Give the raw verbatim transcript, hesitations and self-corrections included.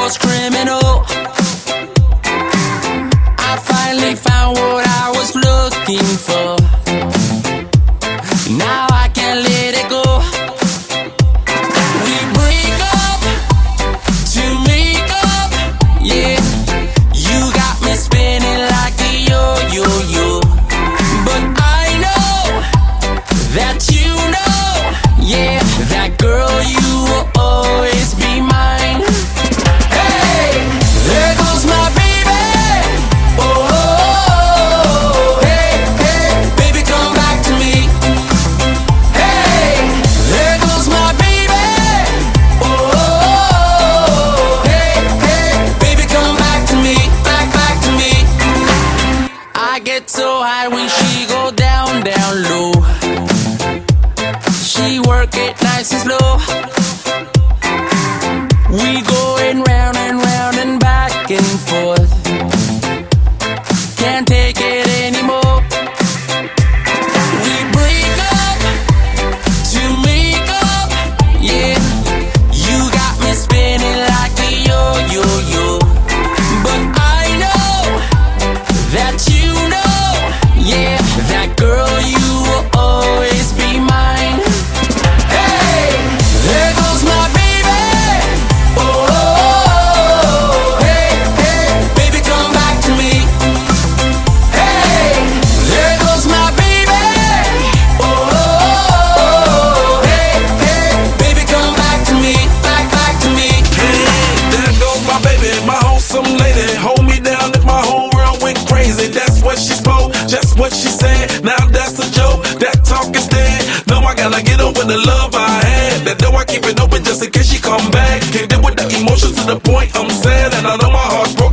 was criminal. I finally found what I was looking for. Now I can't let it go. We break up to make up, yeah. You got me spinning like a yo-yo-yo. But I know that you know, yeah, that girl, you will always be mine. Hey, there goes my baby. Oh, oh, oh, hey, hey, baby, come back to me. Hey, there goes my baby. Oh, oh, oh, hey, hey, baby, come back to me, back, back to me. I get so high when she go down, down low. She work it nice and slow. We going round and round and back and forth. Can't take it anymore. We break up to make up, yeah. You got me spinning like a yo-yo-yo. But I know that you know, yeah, that girl, you will always be mine. Hey, there goes my baby. Oh, oh, oh, hey, hey, baby, come back to me. Hey, there goes my baby. Oh, oh, oh, hey, hey, baby, come back to me, back, back to me. There goes my baby, my wholesome lady. Hold me down if my whole world went crazy. That's what she spoke, just what she said. Now that's a joke, that talk is dead. No, I gotta get over the love I had. That door I keep it open just in case she come back. Can't deal with the emotions to the point I'm sad, and I know my heart's broken.